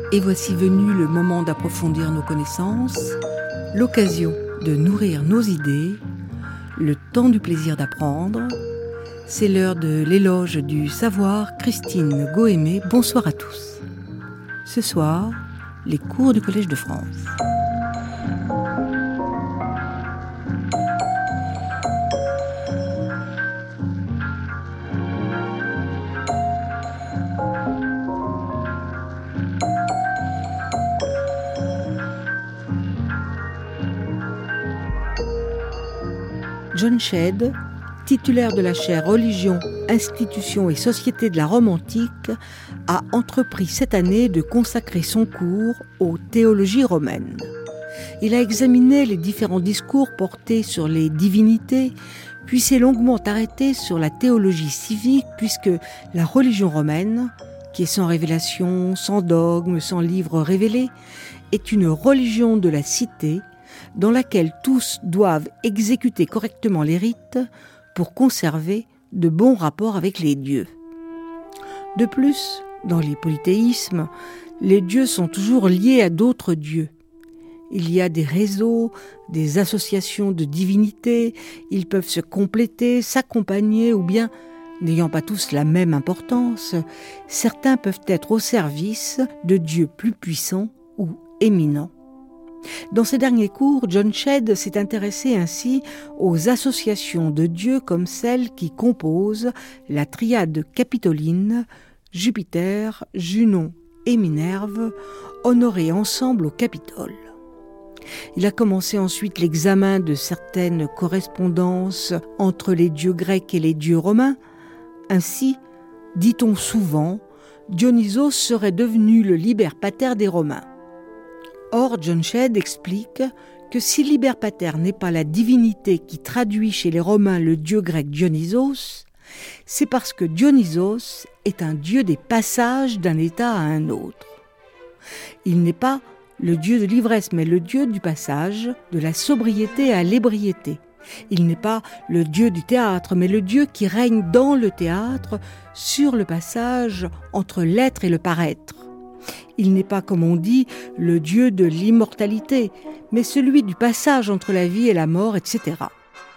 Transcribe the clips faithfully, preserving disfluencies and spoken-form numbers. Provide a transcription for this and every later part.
Et voici venu le moment d'approfondir nos connaissances, l'occasion de nourrir nos idées, le temps du plaisir d'apprendre. C'est l'heure de l'éloge du savoir. Christine Gohémé, bonsoir à tous. Ce soir, les cours du Collège de France. John Shedd, titulaire de la chaire Religion, Institutions et Société de la Rome antique, a entrepris cette année de consacrer son cours aux théologies romaines. Il a examiné les différents discours portés sur les divinités, puis s'est longuement arrêté sur la théologie civique, puisque la religion romaine, qui est sans révélation, sans dogme, sans livre révélé, est une religion de la cité, dans laquelle tous doivent exécuter correctement les rites pour conserver de bons rapports avec les dieux. De plus, dans les polythéismes, les dieux sont toujours liés à d'autres dieux. Il y a des réseaux, des associations de divinités, ils peuvent se compléter, s'accompagner ou bien, n'ayant pas tous la même importance, certains peuvent être au service de dieux plus puissants ou éminents. Dans ses derniers cours, John Shedd s'est intéressé ainsi aux associations de dieux comme celles qui composent la triade capitoline, Jupiter, Junon et Minerve, honorés ensemble au Capitole. Il a commencé ensuite l'examen de certaines correspondances entre les dieux grecs et les dieux romains. Ainsi, dit-on souvent, Dionysos serait devenu le liber pater des Romains. Or, John Shedd explique que si Liber Pater n'est pas la divinité qui traduit chez les Romains le dieu grec Dionysos, c'est parce que Dionysos est un dieu des passages d'un état à un autre. Il n'est pas le dieu de l'ivresse, mais le dieu du passage, de la sobriété à l'ébriété. Il n'est pas le dieu du théâtre, mais le dieu qui règne dans le théâtre, sur le passage entre l'être et le paraître. Il n'est pas, comme on dit, le dieu de l'immortalité, mais celui du passage entre la vie et la mort, et cetera.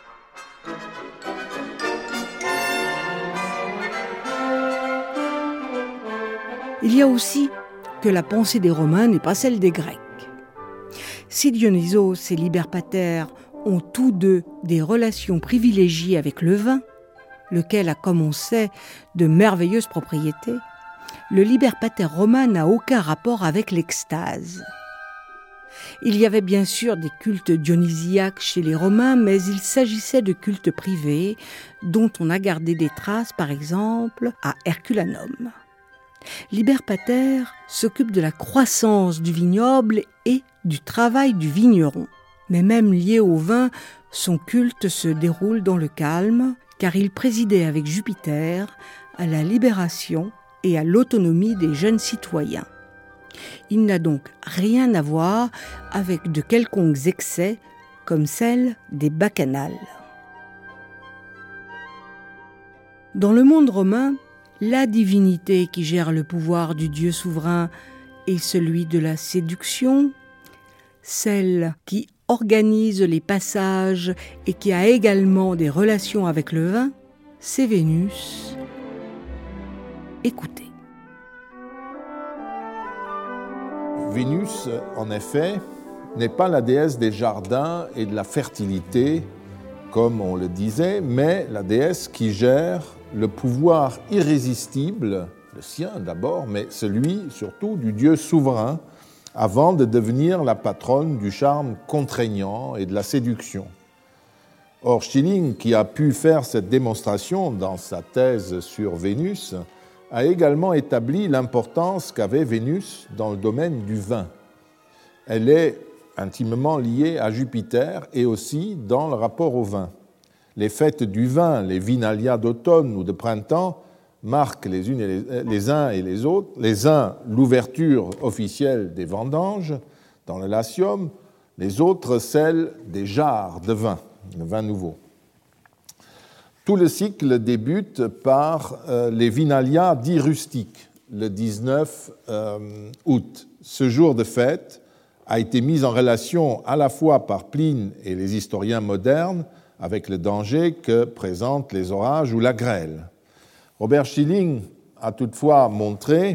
Il y a aussi que la pensée des Romains n'est pas celle des Grecs. Si Dionysos et Liber Pater ont tous deux des relations privilégiées avec le vin, lequel a, comme on sait, de merveilleuses propriétés, le Liber Pater romain n'a aucun rapport avec l'extase. Il y avait bien sûr des cultes dionysiaques chez les Romains, mais il s'agissait de cultes privés, dont on a gardé des traces, par exemple, à Herculanum. Liber Pater s'occupe de la croissance du vignoble et du travail du vigneron. Mais même lié au vin, son culte se déroule dans le calme, car il présidait avec Jupiter à la libération et à l'autonomie des jeunes citoyens. Il n'a donc rien à voir avec de quelconques excès comme celle des bacchanales. Dans le monde romain, la divinité qui gère le pouvoir du dieu souverain est celui de la séduction, celle qui organise les passages et qui a également des relations avec le vin, c'est Vénus. Écoutez. Vénus, en effet, n'est pas la déesse des jardins et de la fertilité, comme on le disait, mais la déesse qui gère le pouvoir irrésistible, le sien d'abord, mais celui surtout du dieu souverain, avant de devenir la patronne du charme contraignant et de la séduction. Or, Schelling, qui a pu faire cette démonstration dans sa thèse sur Vénus, a également établi l'importance qu'avait Vénus dans le domaine du vin. Elle est intimement liée à Jupiter et aussi dans le rapport au vin. Les fêtes du vin, les vinalia d'automne ou de printemps, marquent les, unes et les, les uns et les autres, les uns l'ouverture officielle des vendanges dans le Latium, les autres celle des jarres de vin, le vin nouveau. Tout le cycle débute par euh, les vinalia dits rustiques, le dix-neuf euh, août, Ce jour de fête a été mis en relation à la fois par Pline et les historiens modernes avec le danger que présentent les orages ou la grêle. Robert Schilling a toutefois montré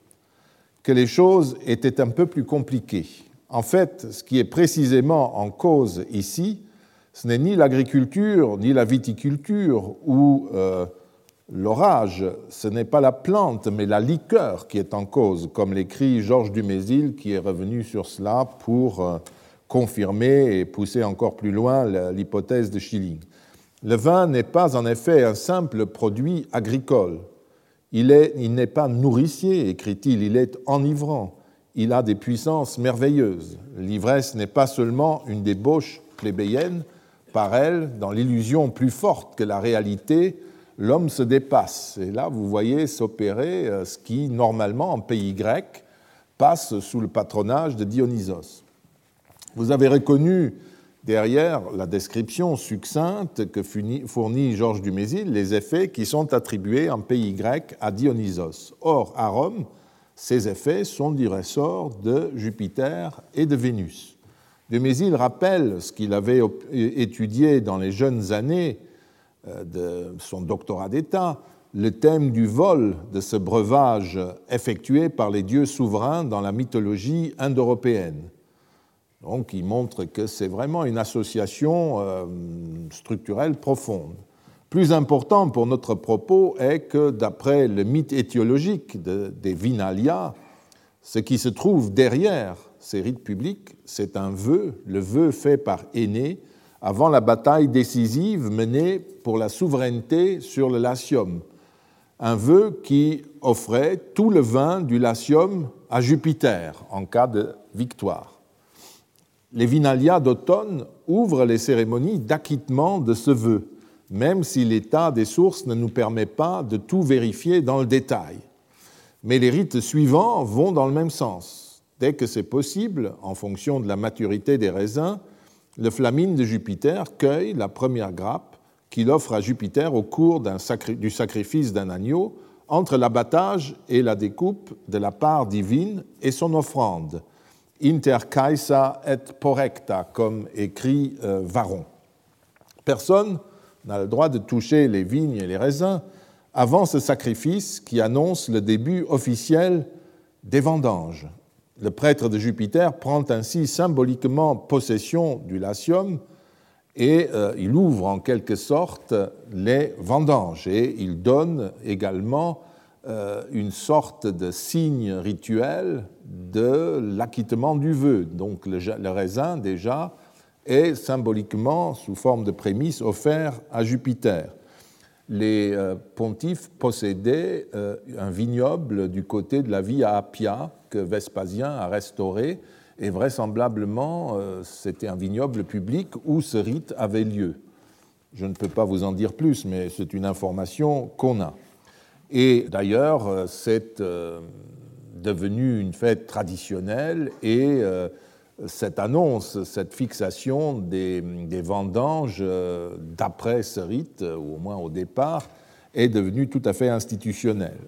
que les choses étaient un peu plus compliquées. En fait, ce qui est précisément en cause ici, ce n'est ni l'agriculture, ni la viticulture ou euh, l'orage, ce n'est pas la plante, mais la liqueur qui est en cause, comme l'écrit Georges Dumézil, qui est revenu sur cela pour euh, confirmer et pousser encore plus loin l'hypothèse de Schilling. Le vin n'est pas en effet un simple produit agricole. Il est, il n'est pas nourricier, écrit-il, il est enivrant. Il a des puissances merveilleuses. L'ivresse n'est pas seulement une débauche plébéienne. Par elle, dans l'illusion plus forte que la réalité, l'homme se dépasse. Et là, vous voyez s'opérer ce qui, normalement, en pays grec, passe sous le patronage de Dionysos. Vous avez reconnu derrière la description succincte que fournit Georges Dumézil les effets qui sont attribués en pays grec à Dionysos. Or, à Rome, ces effets sont du ressort de Jupiter et de Vénus. Dumézil rappelle ce qu'il avait étudié dans les jeunes années de son doctorat d'État, le thème du vol de ce breuvage effectué par les dieux souverains dans la mythologie indo-européenne. Donc, il montre que c'est vraiment une association euh, structurelle profonde. Plus important pour notre propos est que, d'après le mythe étiologique de, des Vinalia, ce qui se trouve derrière ces rites publics, c'est un vœu, le vœu fait par Énée avant la bataille décisive menée pour la souveraineté sur le Latium. Un vœu qui offrait tout le vin du Latium à Jupiter en cas de victoire. Les Vinalia d'automne ouvrent les cérémonies d'acquittement de ce vœu, même si l'état des sources ne nous permet pas de tout vérifier dans le détail. Mais les rites suivants vont dans le même sens. Dès que c'est possible, en fonction de la maturité des raisins, le flamine de Jupiter cueille la première grappe qu'il offre à Jupiter au cours d'un sacri- du sacrifice d'un agneau, entre l'abattage et la découpe de la part divine et son offrande. Inter caesa et porrecta, comme écrit euh, Varron. Personne n'a le droit de toucher les vignes et les raisins avant ce sacrifice qui annonce le début officiel des vendanges. Le prêtre de Jupiter prend ainsi symboliquement possession du Latium et euh, il ouvre en quelque sorte les vendanges et il donne également euh, une sorte de signe rituel de l'acquittement du vœu. Donc le, le raisin déjà est symboliquement sous forme de prémisse offert à Jupiter. Les euh, pontifes possédaient euh, un vignoble du côté de la Via Appia que Vespasien a restauré et vraisemblablement euh, c'était un vignoble public où ce rite avait lieu. Je ne peux pas vous en dire plus, mais c'est une information qu'on a. Et d'ailleurs, c'est euh, devenu une fête traditionnelle et euh, cette annonce, cette fixation des, des vendanges euh, d'après ce rite, ou au moins au départ, est devenue tout à fait institutionnelle.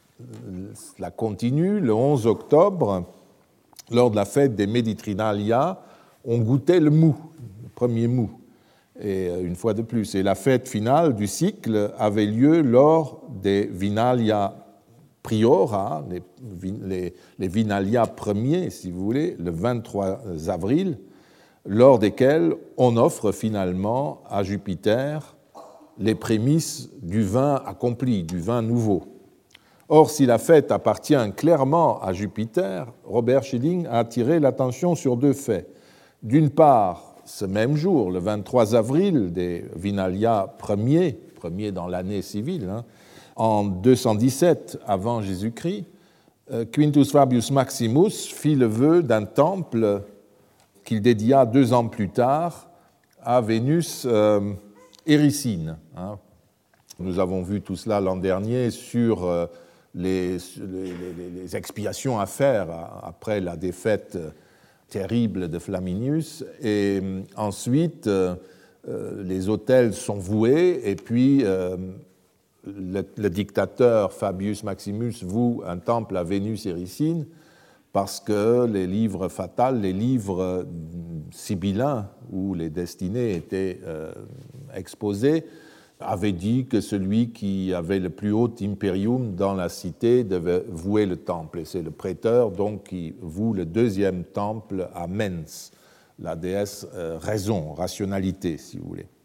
Cela continue. Le onze octobre, lors de la fête des Méditrinalia, on goûtait le mou, le premier mou, et une fois de plus. Et la fête finale du cycle avait lieu lors des Vinalia Priora, les, les, les Vinalia premiers, si vous voulez, le vingt-trois avril, lors desquels on offre finalement à Jupiter les prémices du vin accompli, du vin nouveau. Or, si la fête appartient clairement à Jupiter, Robert Schilling a attiré l'attention sur deux faits. D'une part, ce même jour, le vingt-trois avril des Vinalia premiers, premiers dans l'année civile, hein, en deux cent dix-sept avant Jésus-Christ, Quintus Fabius Maximus fit le vœu d'un temple qu'il dédia deux ans plus tard à Vénus euh, Éricine. Hein. Nous avons vu tout cela l'an dernier sur euh, les, les, les expiations à faire après la défaite terrible de Flaminius. Et ensuite, euh, les autels sont voués et puis euh, le, le dictateur Fabius Maximus voue un temple à Vénus Éricine parce que les livres fatals, les livres sibyllins où les destinées étaient euh, exposées, avaient dit que celui qui avait le plus haut imperium dans la cité devait vouer le temple. Et c'est le prêteur donc qui voue le deuxième temple à Mens, la déesse euh, raison, rationalité, si vous voulez.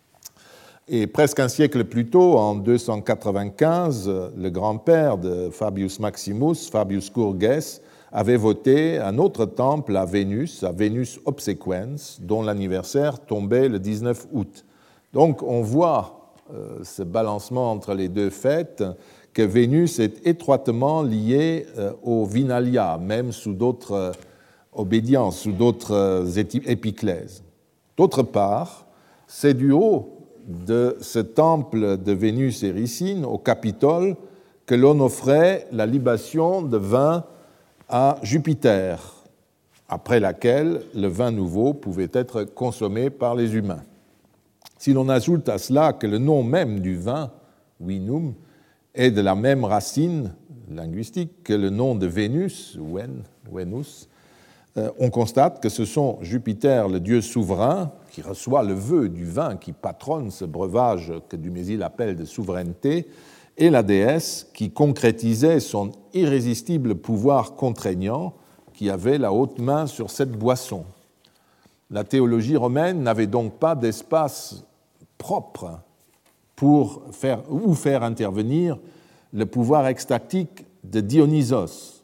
Et presque un siècle plus tôt, en deux cent quatre-vingt-quinze, le grand-père de Fabius Maximus, Fabius Curges, avait voté un autre temple à Vénus, à Vénus Obsequens, dont l'anniversaire tombait le dix-neuf août. Donc on voit euh, ce balancement entre les deux fêtes, que Vénus est étroitement liée euh, au Vinalia, même sous d'autres euh, obédiences, sous d'autres euh, épiclèses. D'autre part, c'est du haut de ce temple de Vénus Éricine au Capitole que l'on offrait la libation de vin à Jupiter, après laquelle le vin nouveau pouvait être consommé par les humains. Si l'on ajoute à cela que le nom même du vin, vinum, est de la même racine linguistique que le nom de Vénus, ven, Venus, euh, on constate que ce sont Jupiter, le dieu souverain, qui reçoit le vœu du vin, qui patronne ce breuvage que Dumézil appelle de souveraineté, et la déesse qui concrétisait son irrésistible pouvoir contraignant, qui avait la haute main sur cette boisson. La théologie romaine n'avait donc pas d'espace propre pour faire, ou faire intervenir le pouvoir extatique de Dionysos.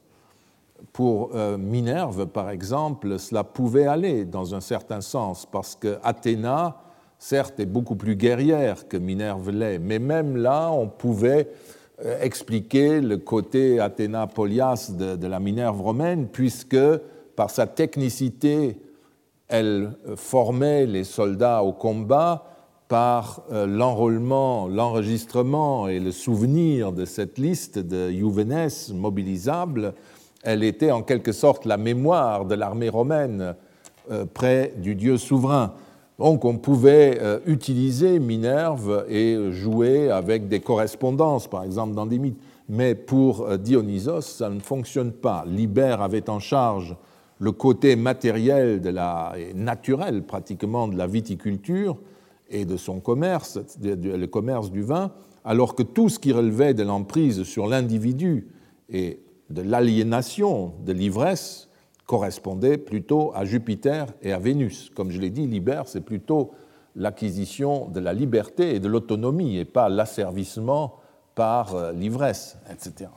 Pour euh, Minerve, par exemple, cela pouvait aller dans un certain sens, parce que Athéna, certes, est beaucoup plus guerrière que Minerve l'est, mais même là, on pouvait euh, expliquer le côté Athéna-Polias de, de la Minerve romaine, puisque par sa technicité, elle formait les soldats au combat, par euh, l'enrôlement, l'enregistrement et le souvenir de cette liste de Juvenes mobilisables, elle était en quelque sorte la mémoire de l'armée romaine euh, près du dieu souverain. Donc on pouvait euh, utiliser Minerve et jouer avec des correspondances, par exemple dans des mythes. Mais pour euh, Dionysos, ça ne fonctionne pas. Libère avait en charge le côté matériel de la, et naturel pratiquement de la viticulture et de son commerce, le commerce du vin, alors que tout ce qui relevait de l'emprise sur l'individu et de l'aliénation de l'ivresse correspondait plutôt à Jupiter et à Vénus. Comme je l'ai dit, Liber, c'est plutôt l'acquisition de la liberté et de l'autonomie et pas l'asservissement par l'ivresse, et cetera.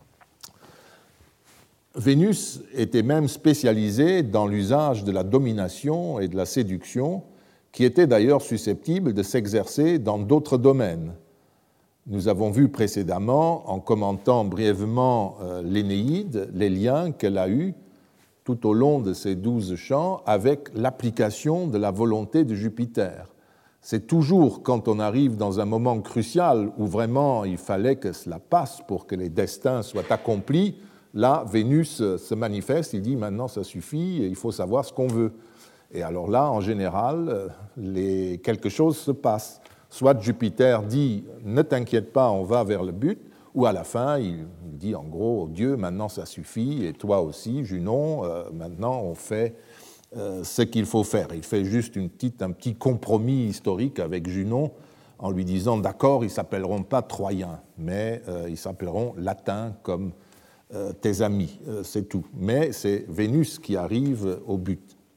Vénus était même spécialisée dans l'usage de la domination et de la séduction, qui était d'ailleurs susceptible de s'exercer dans d'autres domaines. Nous avons vu précédemment, en commentant brièvement euh, l'Énéide, les liens qu'elle a eus tout au long de ces douze chants avec l'application de la volonté de Jupiter. C'est toujours quand on arrive dans un moment crucial où vraiment il fallait que cela passe pour que les destins soient accomplis, là, Vénus se manifeste, il dit maintenant ça suffit, il faut savoir ce qu'on veut. Et alors là, en général, les... quelque chose se passe. Soit Jupiter dit « ne t'inquiète pas, on va vers le but », ou à la fin, il dit en gros « Dieu, maintenant ça suffit, et toi aussi, Junon, euh, maintenant on fait euh, ce qu'il faut faire ». Il fait juste une petite, un petit compromis historique avec Junon en lui disant « d'accord, ils ne s'appelleront pas Troyens, mais euh, ils s'appelleront Latins comme euh, tes amis, euh, c'est tout ». Mais c'est Vénus qui arrive au but.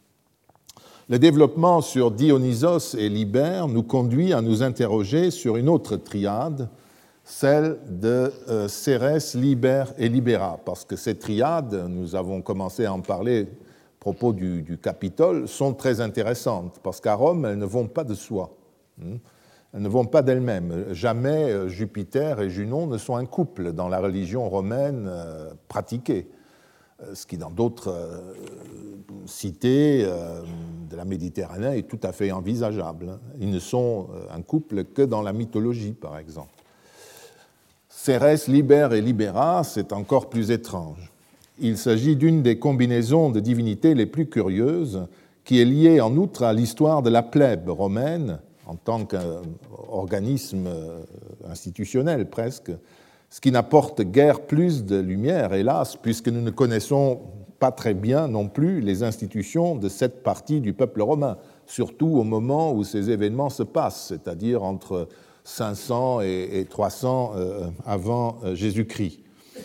Le développement sur Dionysos et Liber nous conduit à nous interroger sur une autre triade, celle de euh, Cérès, Liber et Libera, parce que ces triades, nous avons commencé à en parler à propos du, du Capitole, sont très intéressantes, parce qu'à Rome, elles ne vont pas de soi, elles ne vont pas d'elles-mêmes. Jamais Jupiter et Junon ne sont un couple dans la religion romaine euh, pratiquée, ce qui dans d'autres euh, cités euh, de la Méditerranée est tout à fait envisageable. Ils ne sont un couple que dans la mythologie, par exemple. Cérès, Liber et Libera, c'est encore plus étrange. Il s'agit d'une des combinaisons de divinités les plus curieuses, qui est liée en outre à l'histoire de la plèbe romaine, en tant qu'organisme institutionnel presque, ce qui n'apporte guère plus de lumière, hélas, puisque nous ne connaissons pas très bien non plus les institutions de cette partie du peuple romain, surtout au moment où ces événements se passent, c'est-à-dire entre cinq cents et trois cents avant Jésus-Christ.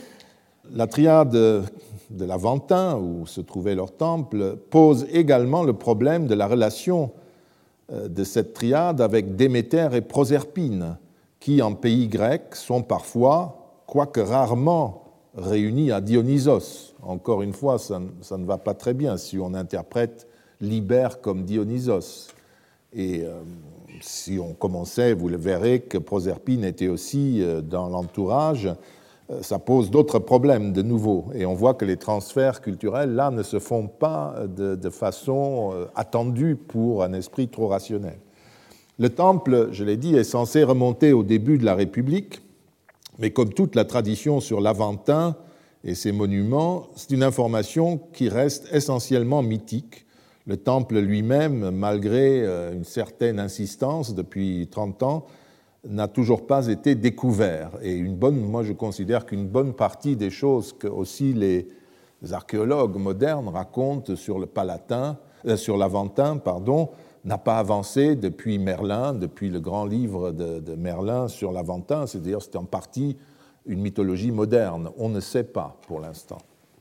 La triade de l'Aventin, où se trouvait leur temple, pose également le problème de la relation de cette triade avec Déméter et Proserpine, qui en pays grec sont parfois, quoique rarement, réunis à Dionysos. Encore une fois, ça, ça ne va pas très bien si on interprète Libère comme Dionysos. Et euh, si on commençait, vous le verrez, que Proserpine était aussi euh, dans l'entourage, euh, ça pose d'autres problèmes de nouveau. Et on voit que les transferts culturels, là, ne se font pas de, de façon euh, attendue pour un esprit trop rationnel. Le temple, je l'ai dit, est censé remonter au début de la République, mais comme toute la tradition sur l'Aventin et ses monuments, c'est une information qui reste essentiellement mythique. Le temple lui-même, malgré une certaine insistance depuis trente ans, n'a toujours pas été découvert. Et une bonne, moi je considère qu'une bonne partie des choses que aussi les archéologues modernes racontent sur le Palatin, euh, sur l'Aventin, pardon, n'a pas avancé depuis Merlin, depuis le grand livre de, de Merlin sur l'Aventin, c'est-à-dire c'est en partie une mythologie moderne. On ne sait pas pour l'instant.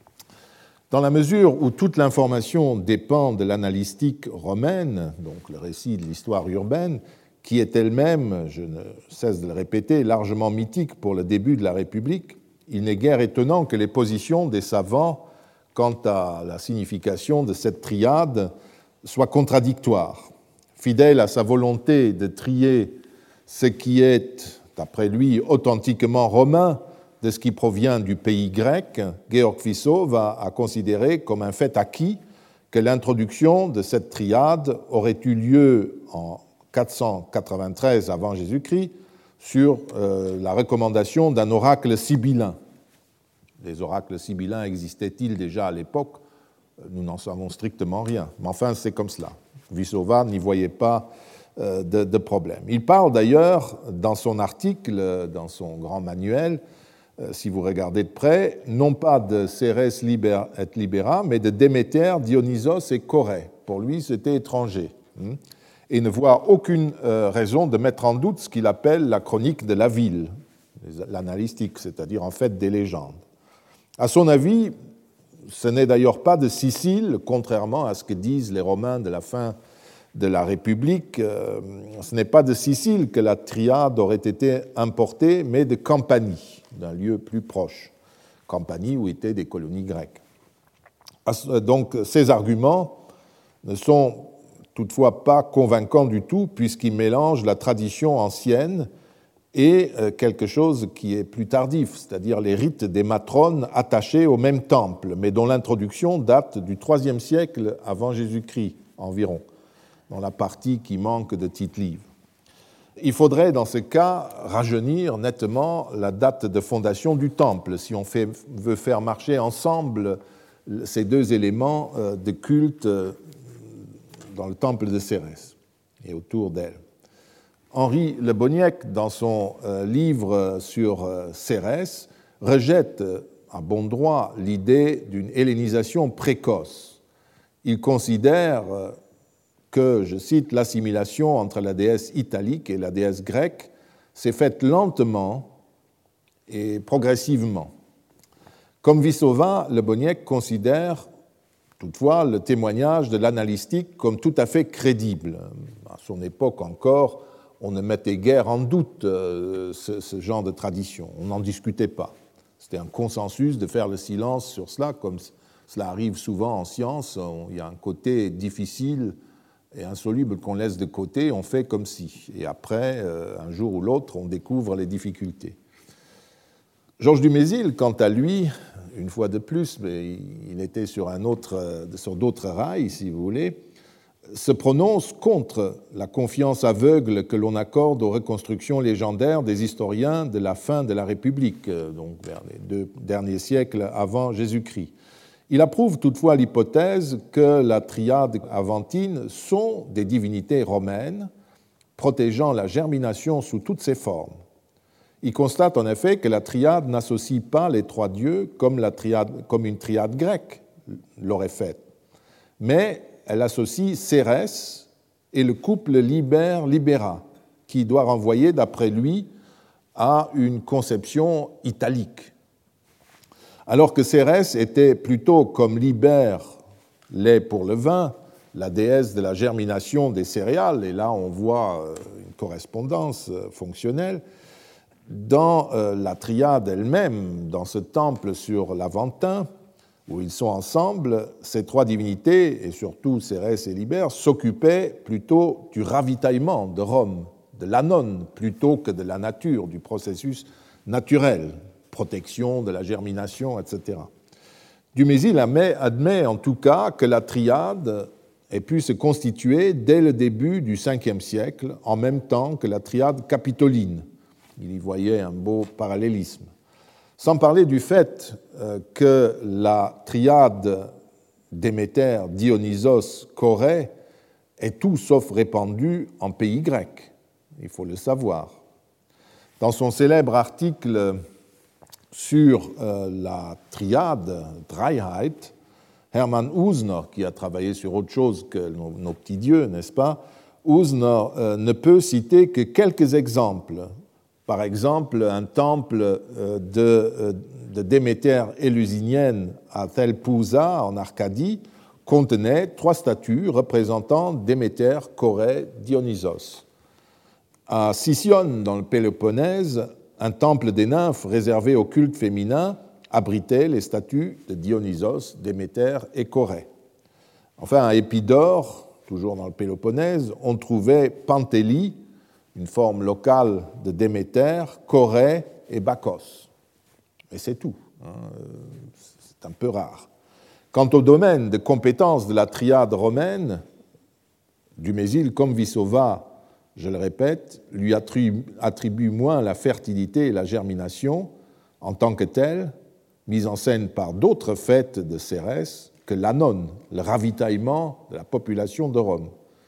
Dans la mesure où toute l'information dépend de l'analystique romaine, donc le récit de l'histoire urbaine, qui est elle-même, je ne cesse de le répéter, largement mythique pour le début de la République, il n'est guère étonnant que les positions des savants quant à la signification de cette triade soient contradictoires. Fidèle à sa volonté de trier ce qui est, d'après lui, authentiquement romain de ce qui provient du pays grec, Georg Fisso a considéré comme un fait acquis que l'introduction de cette triade aurait eu lieu en quatre cent quatre-vingt-treize avant Jésus-Christ sur euh, la recommandation d'un oracle sibyllin. Les oracles sibyllins existaient-ils déjà à l'époque ? Nous n'en savons strictement rien. Mais enfin, c'est comme cela. Vissova n'y voyait pas euh, de, de problème. Il parle d'ailleurs, dans son article, dans son grand manuel, euh, si vous regardez de près, non pas de Cérès liber et Libera, mais de Déméter, Dionysos et Corée. Pour lui, c'était étranger. Hein, et ne voit aucune euh, raison de mettre en doute ce qu'il appelle la chronique de la ville, l'analystique, c'est-à-dire en fait des légendes. À son avis, ce n'est d'ailleurs pas de Sicile, contrairement à ce que disent les Romains de la fin de la République, euh, ce n'est pas de Sicile que la triade aurait été importée, mais de Campanie, d'un lieu plus proche, Campanie où étaient des colonies grecques. Donc ces arguments ne sont toutefois pas convaincants du tout, puisqu'ils mélangent la tradition ancienne et quelque chose qui est plus tardif, c'est-à-dire les rites des matrones attachés au même temple, mais dont l'introduction date du troisième siècle avant Jésus-Christ environ, dans la partie qui manque de Tite-Live. Il faudrait dans ce cas rajeunir nettement la date de fondation du temple, si on fait, veut faire marcher ensemble ces deux éléments de culte dans le temple de Cérès et autour d'elle. Henri Le Boniec, dans son euh, livre sur euh, Cérès, rejette euh, à bon droit l'idée d'une hellénisation précoce. Il considère euh, que, je cite, l'assimilation entre la déesse italique et la déesse grecque s'est faite lentement et progressivement. Comme Vissova, Le Boniec considère toutefois le témoignage de l'analystique comme tout à fait crédible. À son époque encore, on ne mettait guère en doute euh, ce, ce genre de tradition. On n'en discutait pas. C'était un consensus de faire le silence sur cela, comme cela arrive souvent en science. On, il y a un côté difficile et insoluble qu'on laisse de côté, on fait comme si. Et après, euh, un jour ou l'autre, on découvre les difficultés. Georges Dumézil, quant à lui, une fois de plus, mais il était sur, un autre, sur d'autres rails, si vous voulez, se prononce contre la confiance aveugle que l'on accorde aux reconstructions légendaires des historiens de la fin de la République, donc vers les deux derniers siècles avant Jésus-Christ. Il approuve toutefois l'hypothèse que la triade aventine sont des divinités romaines protégeant la germination sous toutes ses formes. Il constate en effet que la triade n'associe pas les trois dieux comme, la triade, comme une triade grecque, l'aurait faite. Mais elle associe Cérès et le couple Liber-Libera, qui doit renvoyer, d'après lui, à une conception italique. Alors que Cérès était plutôt comme Liber l'est pour le vin, la déesse de la germination des céréales, et là on voit une correspondance fonctionnelle, dans la triade elle-même, dans ce temple sur l'Aventin, où ils sont ensemble, ces trois divinités, et surtout Cérès et Liber, s'occupaient plutôt du ravitaillement de Rome, de l'annone, plutôt que de la nature, du processus naturel, protection de la germination, et cetera. Dumézil admet, admet en tout cas que la triade ait pu se constituer dès le début du cinquième siècle, en même temps que la triade capitoline. Il y voyait un beau parallélisme. Sans parler du fait que la triade Déméter, Dionysos, Corée est tout sauf répandue en pays grec. Il faut le savoir. Dans son célèbre article sur euh, la triade, Dreiheit, Hermann Usner, qui a travaillé sur autre chose que nos, nos petits dieux, n'est-ce pas, Usner euh, ne peut citer que quelques exemples. Par exemple, un temple euh, de, euh, de Déméter élusinienne à Thelpousa, en Arcadie, contenait trois statues représentant Déméter, Corée, Dionysos. À Sicyone, dans le Péloponnèse, un temple des nymphes réservé au culte féminin abritait les statues de Dionysos, Déméter et Corée. Enfin, à Épidore, toujours dans le Péloponnèse, on trouvait Pantélie, une forme locale de Déméter, Corée et Bacchos. Et c'est tout. C'est un peu rare. Quant au domaine de compétence de la triade romaine, Dumézil, comme Vissova, je le répète, lui attribue moins la fertilité et la germination en tant que telle, mise en scène par d'autres fêtes de Cérès, que l'annone, le ravitaillement de la population de Rome.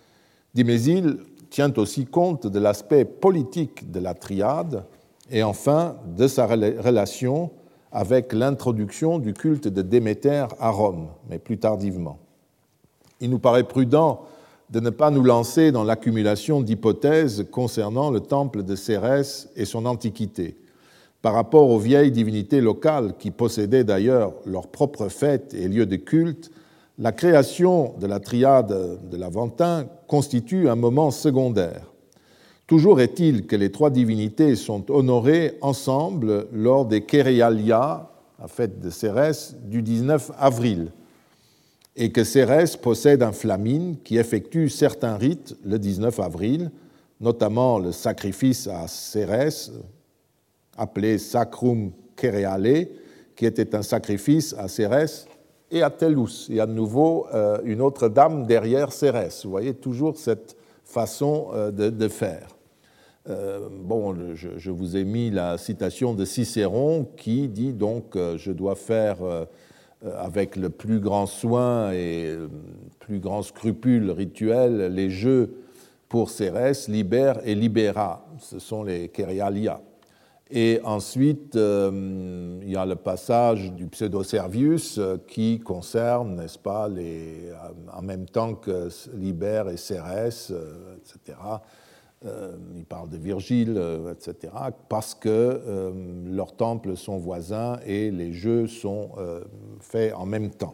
Dumézil tient aussi compte de l'aspect politique de la triade et enfin de sa relation avec l'introduction du culte de Déméter à Rome, mais plus tardivement. Il nous paraît prudent de ne pas nous lancer dans l'accumulation d'hypothèses concernant le temple de Cérès et son antiquité. Par rapport aux vieilles divinités locales qui possédaient d'ailleurs leurs propres fêtes et lieux de culte, la création de la triade de l'Aventin constitue un moment secondaire. Toujours est-il que les trois divinités sont honorées ensemble lors des Kérialia, la fête de Cérès, du dix-neuf avril, et que Cérès possède un flamine qui effectue certains rites le dix-neuf avril, notamment le sacrifice à Cérès, appelé Sacrum Cereale, qui était un sacrifice à Cérès et à Tellus. Il y a de nouveau euh, une autre dame derrière Cérès. Vous voyez toujours cette façon euh, de, de faire. Euh, bon, je, je vous ai mis la citation de Cicéron qui dit donc euh, je dois faire euh, avec le plus grand soin et le plus grand scrupule rituel les jeux pour Cérès, Liber et Libera. Ce sont les Kérialia. Et ensuite, euh, il y a le passage du Pseudo-Servius euh, qui concerne, n'est-ce pas, les, en même temps que Liber et Cérès, euh, et cetera. Euh, il parle de Virgile, euh, et cetera, parce que euh, leurs temples sont voisins et les jeux sont euh, faits en même temps.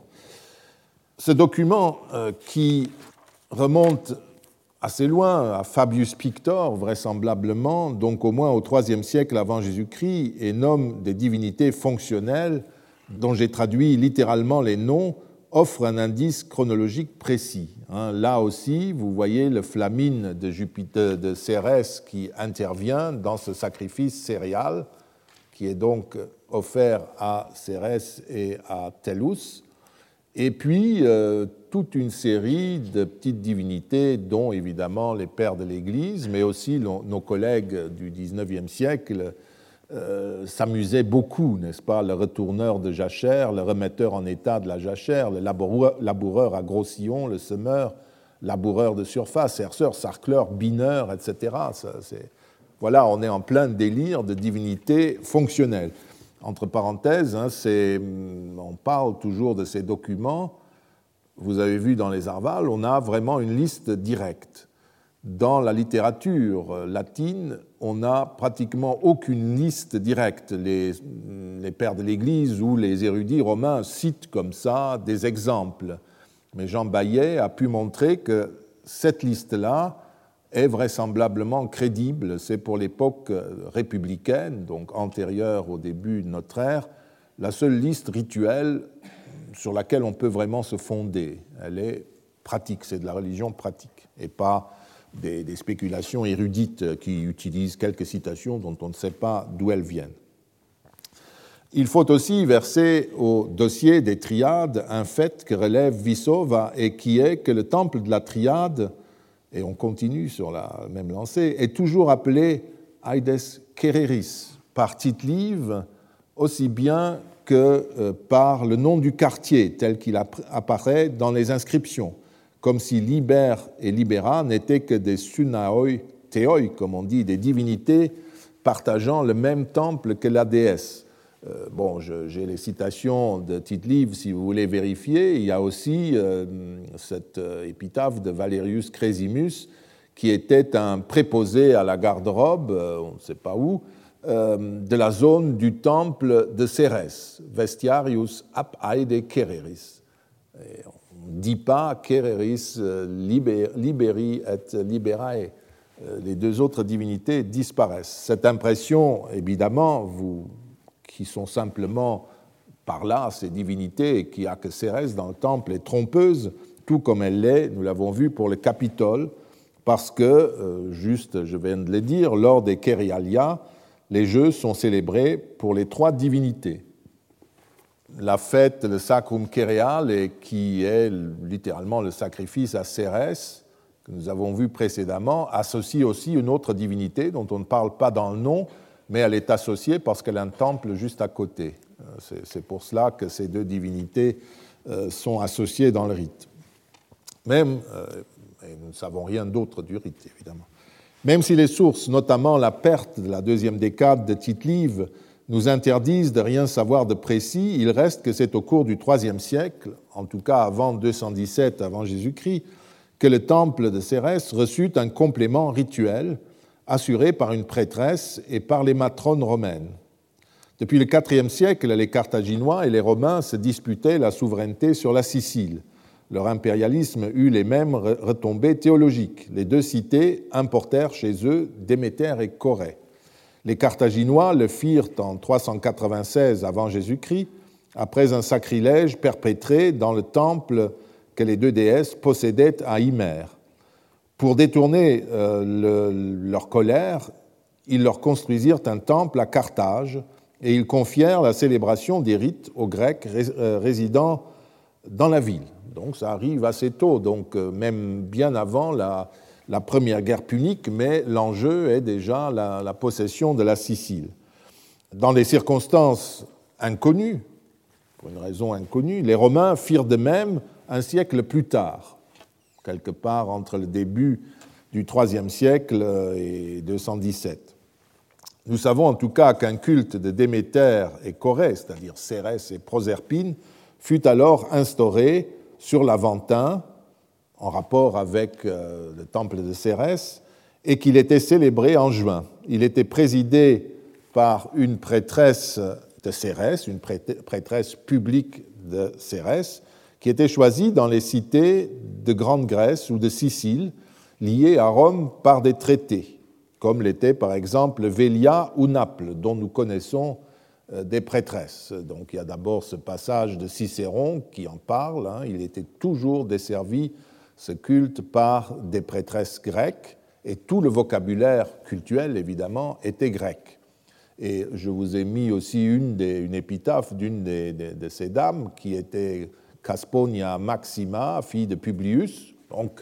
Ce document euh, qui remonte assez loin, à Fabius Pictor, vraisemblablement, donc au moins au troisième siècle avant Jésus-Christ, et nomme des divinités fonctionnelles, dont j'ai traduit littéralement les noms, offre un indice chronologique précis. Là aussi, vous voyez le flamine de, Jupiter, de Cérès qui intervient dans ce sacrifice céréal, qui est donc offert à Cérès et à Tellus. Et puis, euh, toute une série de petites divinités, dont évidemment les pères de l'Église, mais aussi nos collègues du dix-neuvième siècle, euh, s'amusaient beaucoup, n'est-ce pas? Le retourneur de jachère, le remetteur en état de la jachère, le laboureur, laboureur à gros sillon, le semeur, laboureur de surface, herceur, sarcleur, bineur, et cetera. Ça, c'est... Voilà, on est en plein délire de divinités fonctionnelles. entre parenthèses, hein, c'est, on parle toujours de ces documents. Vous avez vu dans les Arvales, on a vraiment une liste directe. Dans la littérature latine, on n'a pratiquement aucune liste directe. Les, les pères de l'Église ou les érudits romains citent comme ça des exemples. Mais Jean Baillet a pu montrer que cette liste-là est vraisemblablement crédible. C'est pour l'époque républicaine, donc antérieure au début de notre ère, la seule liste rituelle sur laquelle on peut vraiment se fonder. Elle est pratique, c'est de la religion pratique, et pas des, des spéculations érudites qui utilisent quelques citations dont on ne sait pas d'où elles viennent. Il faut aussi verser au dossier des triades un fait que relève Vissova et qui est que le temple de la triade, et on continue sur la même lancée, est toujours appelé Aides Kereris par Tite-Live aussi bien que euh, par le nom du quartier tel qu'il apparaît dans les inscriptions, comme si Liber et Libera n'étaient que des sunaoi theoi, comme on dit, des divinités partageant le même temple que la déesse. Euh, bon, je, j'ai les citations de Tite-Live si vous voulez vérifier. Il y a aussi euh, cette euh, épitaphe de Valerius Cresimus qui était un préposé à la garde-robe, euh, on ne sait pas où, euh, de la zone du temple de Cérès, Vestiarius ap aede Kereris. Et on ne dit pas Kereris liber, liberi et liberae. Les deux autres divinités disparaissent. Cette impression, évidemment, vous qui sont simplement par là, ces divinités, et qui a que Cérès dans le temple, est trompeuse, tout comme elle l'est, nous l'avons vu pour le Capitole, parce que, euh, juste, je viens de le dire, lors des Kerialia, les jeux sont célébrés pour les trois divinités. La fête, le Sacrum Kereal, et qui est littéralement le sacrifice à Cérès, que nous avons vu précédemment, associe aussi une autre divinité dont on ne parle pas dans le nom, mais elle est associée parce qu'elle a un temple juste à côté. C'est pour cela que ces deux divinités sont associées dans le rite. Même, et nous ne savons rien d'autre du rite, évidemment. Même si les sources, notamment la perte de la deuxième décade de Tite-Live, nous interdisent de rien savoir de précis, il reste que c'est au cours du troisième siècle, en tout cas avant deux cent dix-sept avant Jésus-Christ, que le temple de Cérès reçut un complément rituel assuré par une prêtresse et par les matrones romaines. Depuis le quatrième siècle, les Carthaginois et les Romains se disputaient la souveraineté sur la Sicile. Leur impérialisme eut les mêmes retombées théologiques. Les deux cités importèrent chez eux Déméter et Corée. Les Carthaginois le firent en trois cent quatre-vingt-seize avant Jésus-Christ, après un sacrilège perpétré dans le temple que les deux déesses possédaient à Hymère. Pour détourner euh, le, leur colère, ils leur construisirent un temple à Carthage et ils confièrent la célébration des rites aux Grecs rés, euh, résidant dans la ville. Donc ça arrive assez tôt, donc euh, même bien avant la, la première guerre punique, mais l'enjeu est déjà la, la possession de la Sicile. Dans des circonstances inconnues, pour une raison inconnue, les Romains firent de même un siècle plus tard, quelque part entre le début du troisième siècle et deux cent dix-sept. Nous savons en tout cas qu'un culte de Déméter et Corée, c'est-à-dire Cérès et Proserpine, fut alors instauré sur l'Aventin, en rapport avec euh, le temple de Cérès, et qu'il était célébré en juin. Il était présidé par une prêtresse de Cérès, une prêtresse publique de Cérès, qui était choisie dans les cités de Grande-Grèce ou de Sicile, liées à Rome par des traités, comme l'était par exemple Vélia ou Naples, dont nous connaissons des prêtresses. Donc il y a d'abord ce passage de Cicéron qui en parle, hein, il était toujours desservi, ce culte, par des prêtresses grecques, et tout le vocabulaire cultuel, évidemment, était grec. Et je vous ai mis aussi une, des, une épitaphe d'une des, des, de ces dames qui était Casponia Maxima, fille de Publius, donc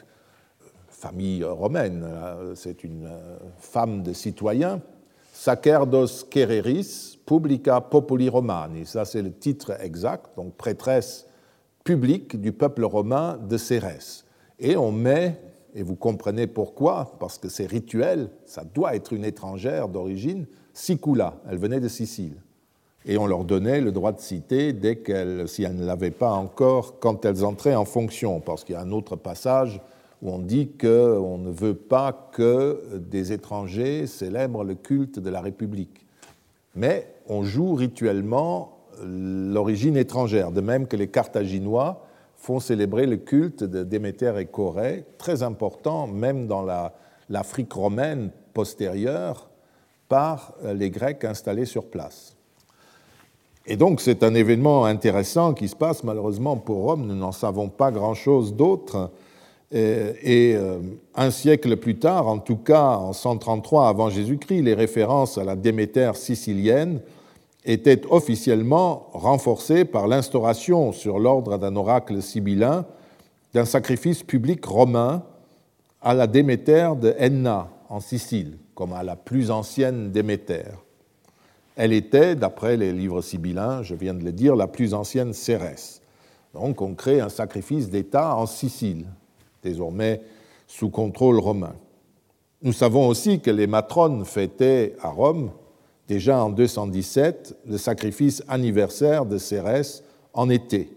famille romaine, c'est une femme de citoyen, Sacerdos Kereris Publica Populi Romani, ça c'est le titre exact, donc prêtresse publique du peuple romain de Cérès. Et on met, et vous comprenez pourquoi, parce que c'est rituel, ça doit être une étrangère d'origine, Sicula, elle venait de Sicile. et on leur donnait le droit de citer dès qu'elles, si elles ne l'avaient pas encore, quand elles entraient en fonction, parce qu'il y a un autre passage où on dit qu'on ne veut pas que des étrangers célèbrent le culte de la République. Mais on joue rituellement l'origine étrangère, de même que les Carthaginois font célébrer le culte de Déméter et Corée, très important même dans la, l'Afrique romaine postérieure, par les Grecs installés sur place. Et donc c'est un événement intéressant qui se passe. Malheureusement pour Rome, nous n'en savons pas grand-chose d'autre. Et, et un siècle plus tard, en tout cas en cent trente-trois avant Jésus-Christ, les références à la Déméter sicilienne étaient officiellement renforcées par l'instauration sur l'ordre d'un oracle sibyllin d'un sacrifice public romain à la Déméter de Enna en Sicile, comme à la plus ancienne Déméter. Elle était, d'après les livres sibyllins, je viens de le dire, la plus ancienne Cérès. Donc on crée un sacrifice d'État en Sicile, désormais sous contrôle romain. Nous savons aussi que les matrones fêtaient à Rome, déjà en deux cent dix-sept, le sacrifice anniversaire de Cérès en été.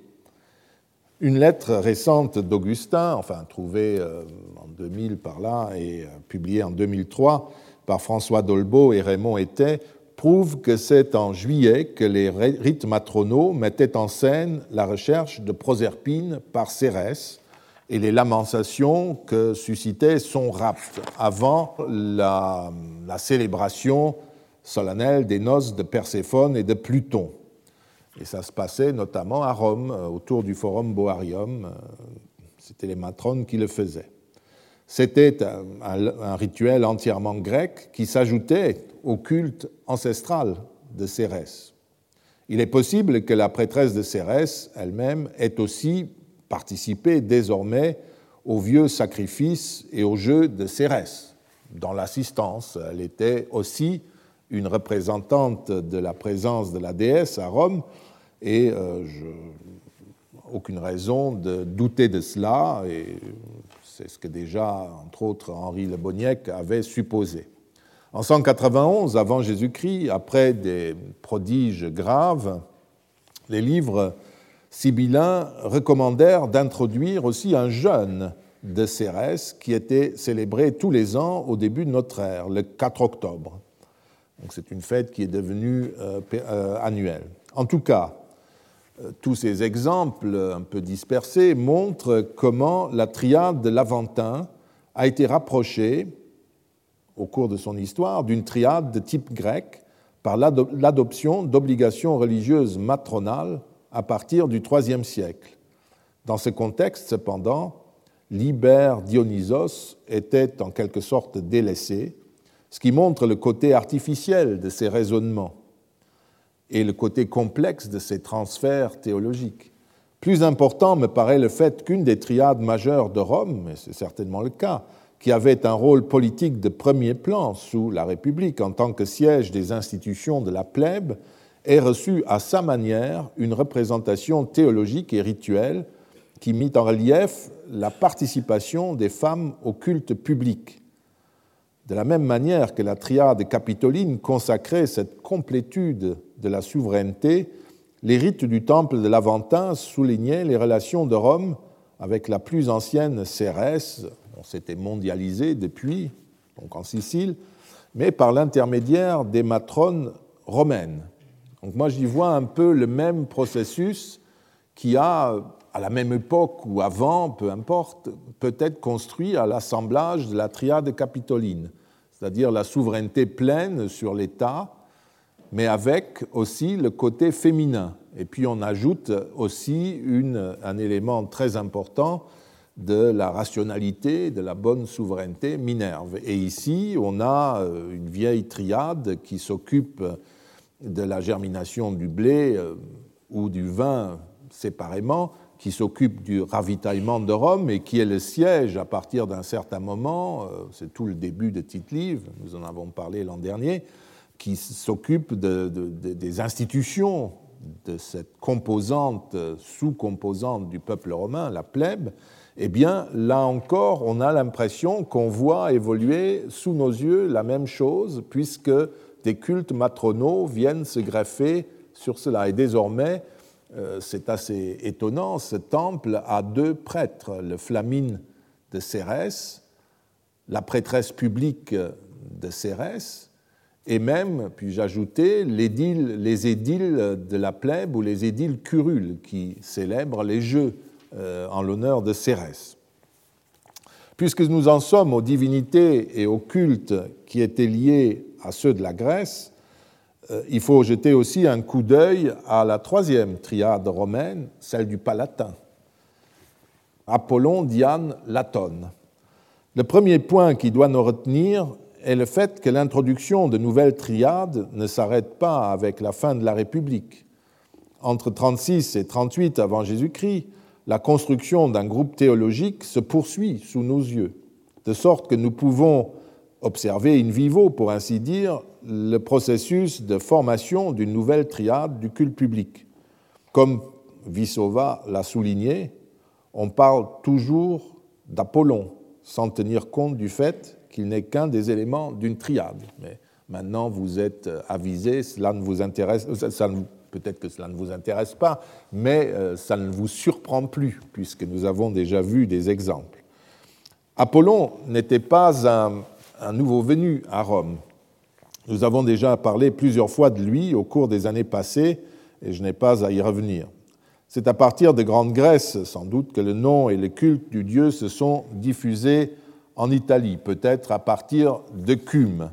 Une lettre récente d'Augustin, enfin trouvée en deux mille par là et publiée en deux mille trois par François Dolbeau et Raymond Ettet, prouve que c'est en juillet que les rites matronaux mettaient en scène la recherche de Proserpine par Cérès et les lamentations que suscitait son rapt avant la, la célébration solennelle des noces de Perséphone et de Pluton. Et ça se passait notamment à Rome, autour du Forum Boarium. C'était les matrones qui le faisaient. C'était un, un, un rituel entièrement grec qui s'ajoutait au culte ancestral de Cérès. Il est possible que la prêtresse de Cérès elle-même ait aussi participé désormais aux vieux sacrifices et aux jeux de Cérès. Dans l'assistance, elle était aussi une représentante de la présence de la déesse à Rome, et euh, je, aucune raison de douter de cela, et c'est ce que déjà, entre autres, Henri Le Boniec avait supposé. En cent quatre-vingt-onze, avant Jésus-Christ, après des prodiges graves, les livres sibyllins recommandèrent d'introduire aussi un jeûne de Cérès qui était célébré tous les ans au début de notre ère, le quatre octobre. Donc c'est une fête qui est devenue euh, euh, annuelle. En tout cas, euh, tous ces exemples un peu dispersés montrent comment la triade de l'Aventin a été rapprochée au cours de son histoire d'une triade de type grec par l'adoption d'obligations religieuses matronales à partir du troisième siècle. Dans ce contexte, cependant, l'Iber Dionysos était en quelque sorte délaissé, ce qui montre le côté artificiel de ces raisonnements et le côté complexe de ces transferts théologiques. Plus important me paraît le fait qu'une des triades majeures de Rome, et c'est certainement le cas, qui avait un rôle politique de premier plan sous la République en tant que siège des institutions de la plèbe, ait reçu à sa manière une représentation théologique et rituelle qui mit en relief la participation des femmes au culte public. De la même manière que la triade capitoline consacrait cette complétude de la souveraineté, les rites du temple de l'Aventin soulignaient les relations de Rome avec la plus ancienne Cérès. On s'était mondialisé depuis, donc en Sicile, mais par l'intermédiaire des matrones romaines. Donc moi, j'y vois un peu le même processus qui a, à la même époque ou avant, peu importe, peut-être construit à l'assemblage de la triade capitoline, c'est-à-dire la souveraineté pleine sur l'État, mais avec aussi le côté féminin. Et puis on ajoute aussi une, un élément très important de la rationalité, de la bonne souveraineté, Minerve. Et ici, on a une vieille triade qui s'occupe de la germination du blé ou du vin séparément, qui s'occupe du ravitaillement de Rome et qui est le siège à partir d'un certain moment, c'est tout le début de Tite-Live, nous en avons parlé l'an dernier, qui s'occupe de, de, de, des institutions de cette composante, sous-composante du peuple romain, la plèbe. Eh bien, là encore, on a l'impression qu'on voit évoluer sous nos yeux la même chose, puisque des cultes matronaux viennent se greffer sur cela. Et désormais, euh, c'est assez étonnant, ce temple a deux prêtres, le Flamine de Cérès, la prêtresse publique de Cérès, et même, puis-je ajouter, l'édile, les édiles de la plèbe ou les édiles curules qui célèbrent les jeux euh, en l'honneur de Cérès. Puisque nous en sommes aux divinités et aux cultes qui étaient liés à ceux de la Grèce, euh, il faut jeter aussi un coup d'œil à la troisième triade romaine, celle du Palatin. Apollon, Diane, Latone. Le premier point qui doit nous retenir est le fait que l'introduction de nouvelles triades ne s'arrête pas avec la fin de la République. Entre trente-six et trente-huit avant Jésus-Christ, la construction d'un groupe théologique se poursuit sous nos yeux, de sorte que nous pouvons observer in vivo, pour ainsi dire, le processus de formation d'une nouvelle triade du culte public. Comme Vissova l'a souligné, on parle toujours d'Apollon, sans tenir compte du fait qu'il n'est qu'un des éléments d'une triade. Mais maintenant, vous êtes avisés, cela ne vous intéresse, ça ne, peut-être que cela ne vous intéresse pas, mais ça ne vous surprend plus, puisque nous avons déjà vu des exemples. Apollon n'était pas un, un nouveau venu à Rome. Nous avons déjà parlé plusieurs fois de lui au cours des années passées, et je n'ai pas à y revenir. C'est à partir de Grande Grèce, sans doute, que le nom et le culte du dieu se sont diffusés en Italie, peut-être à partir de Cume,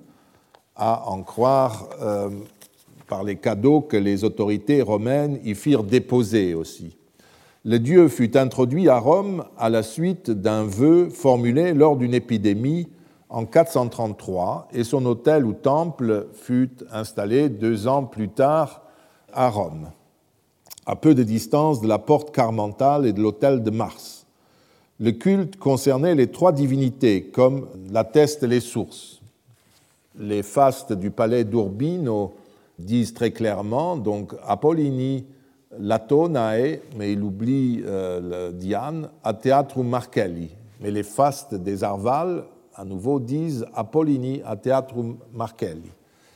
à en croire euh, par les cadeaux que les autorités romaines y firent déposer aussi. Le dieu fut introduit à Rome à la suite d'un vœu formulé lors d'une épidémie en quatre cent trente-trois, et son autel ou temple fut installé deux ans plus tard à Rome, à peu de distance de la porte Carmentale et de l'autel de Mars. Le culte concernait les trois divinités, comme l'attestent les sources. Les fastes du palais d'Urbino disent très clairement, donc Apollini Latonae, mais il oublie euh, le Diane, a Theatrum Marcelli. Mais les fastes des Arvales, à nouveau, disent Apollini a Theatrum Marcelli,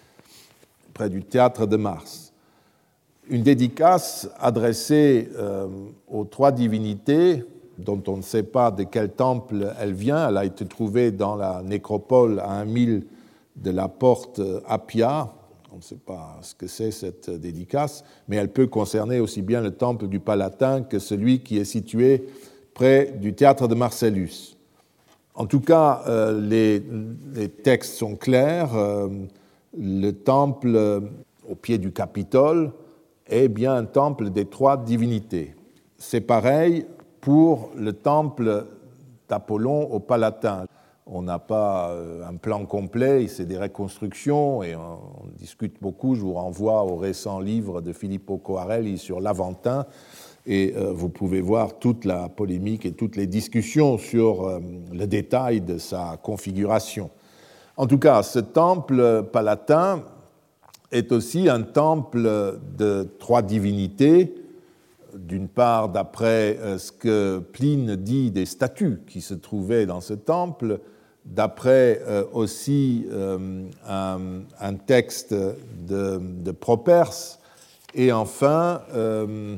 près du théâtre de Mars. Une dédicace adressée euh, aux trois divinités, dont on ne sait pas de quel temple elle vient. Elle a été trouvée dans la nécropole à un mille de la porte Appia. On ne sait pas ce que c'est cette dédicace, mais elle peut concerner aussi bien le temple du Palatin que celui qui est situé près du théâtre de Marcellus. En tout cas, euh, les, les textes sont clairs. Euh, le temple euh, au pied du Capitole est bien un temple des trois divinités. C'est pareil pour le temple d'Apollon au Palatin. On n'a pas un plan complet, c'est des reconstructions et on discute beaucoup. Je vous renvoie au récent livre de Filippo Coarelli sur l'Aventin et vous pouvez voir toute la polémique et toutes les discussions sur le détail de sa configuration. En tout cas, ce temple palatin est aussi un temple de trois divinités. D'une part, d'après ce que Pline dit des statues qui se trouvaient dans ce temple, d'après aussi un, un texte de, de Properce, et enfin euh,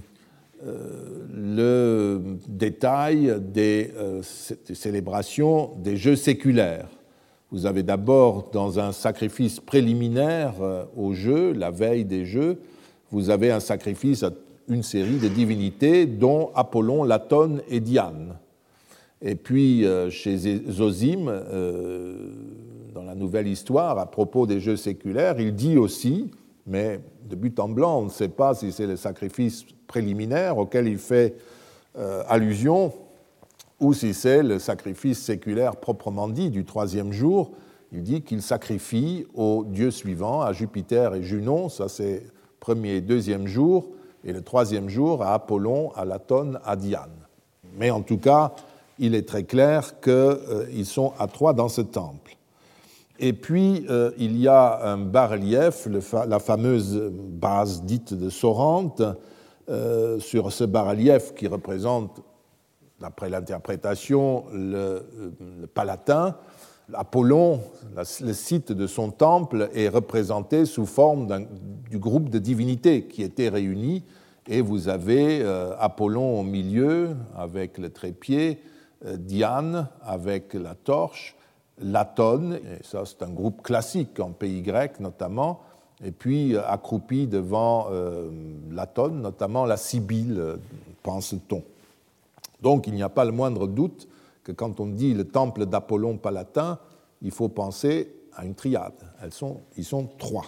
le détail des, euh, des célébrations des jeux séculaires. Vous avez d'abord, dans un sacrifice préliminaire aux jeux, la veille des jeux, vous avez un sacrifice à une série de divinités, dont Apollon, Latone et Diane. Et puis, chez Zosime, euh, dans la Nouvelle Histoire, à propos des jeux séculaires, il dit aussi, mais de but en blanc, on ne sait pas si c'est le sacrifice préliminaire auquel il fait euh, allusion, ou si c'est le sacrifice séculaire proprement dit du troisième jour. Il dit qu'il sacrifie aux dieux suivants, à Jupiter et Junon, ça c'est premier et deuxième jour, et le troisième jour à Apollon, à Latone, à Diane. Mais en tout cas, il est très clair qu'ils euh, sont à trois dans ce temple. Et puis, euh, il y a un bas-relief, fa- la fameuse base dite de Sorrente. Euh, sur ce bas-relief qui représente, d'après l'interprétation, le, le Palatin, Apollon, la, le site de son temple, est représenté sous forme d'un, du groupe de divinités qui étaient réunies, et vous avez euh, Apollon au milieu avec le trépied, euh, Diane avec la torche, Latone, et ça c'est un groupe classique en pays grec notamment, et puis euh, accroupi devant euh, Latone, notamment la Sibylle, euh, pense-t-on. Donc il n'y a pas le moindre doute que quand on dit le temple d'Apollon palatin, il faut penser à une triade. Elles sont, ils sont trois.